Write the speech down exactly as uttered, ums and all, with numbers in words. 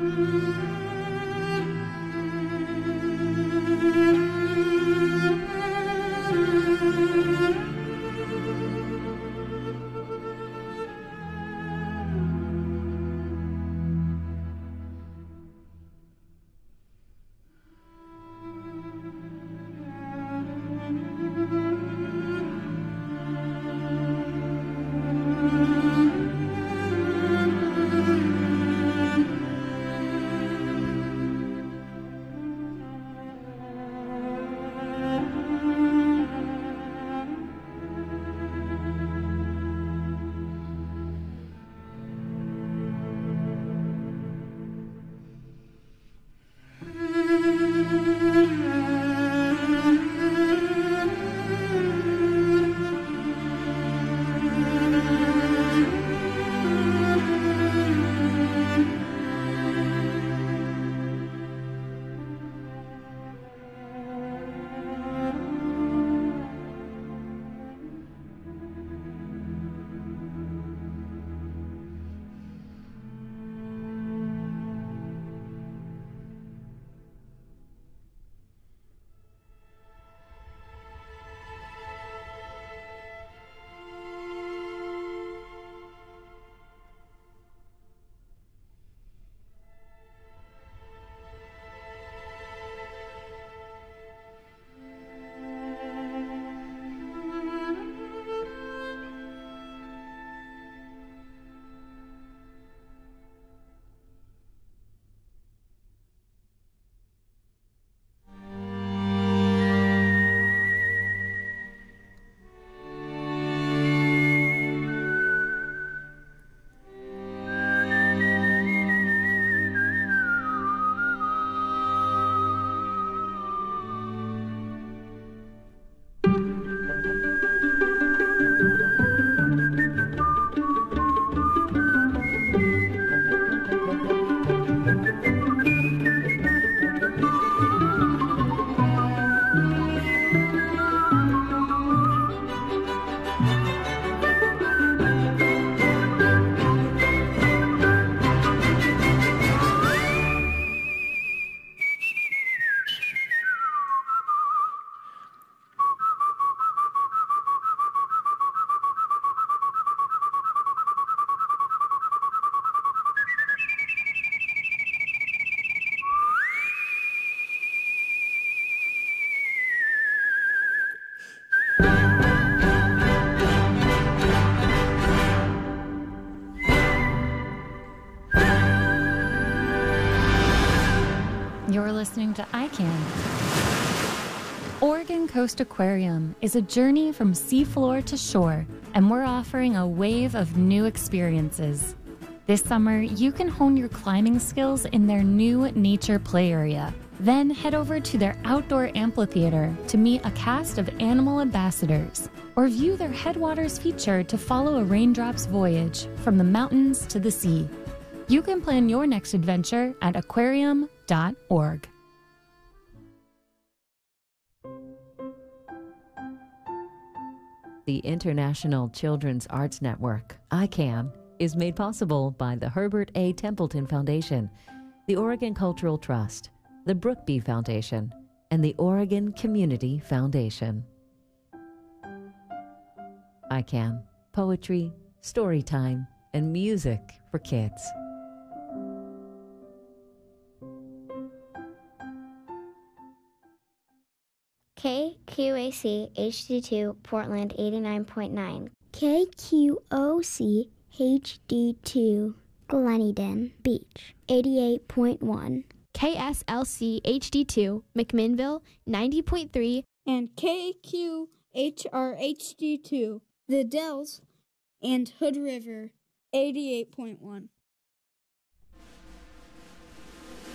You're listening to I Can. Oregon Coast Aquarium is a journey from seafloor to shore, and we're offering a wave of new experiences. This summer, you can hone your climbing skills in their new nature play area. Then head over to their outdoor amphitheater to meet a cast of animal ambassadors, or view their Headwaters feature to follow a raindrop's voyage from the mountains to the sea. You can plan your next adventure at aquarium dot org. The International Children's Arts Network, I CAN, is made possible by the Herbert A. Templeton Foundation, the Oregon Cultural Trust, the Brookby Foundation, and the Oregon Community Foundation. I CAN, poetry, story time, and music for kids. K Q A C H D two Portland eighty-nine point nine. K Q O C H D two Gleneden Beach eighty-eight point one. K S L C H D two McMinnville ninety point three. And K Q H R H D two The Dells and Hood River eighty-eight point one.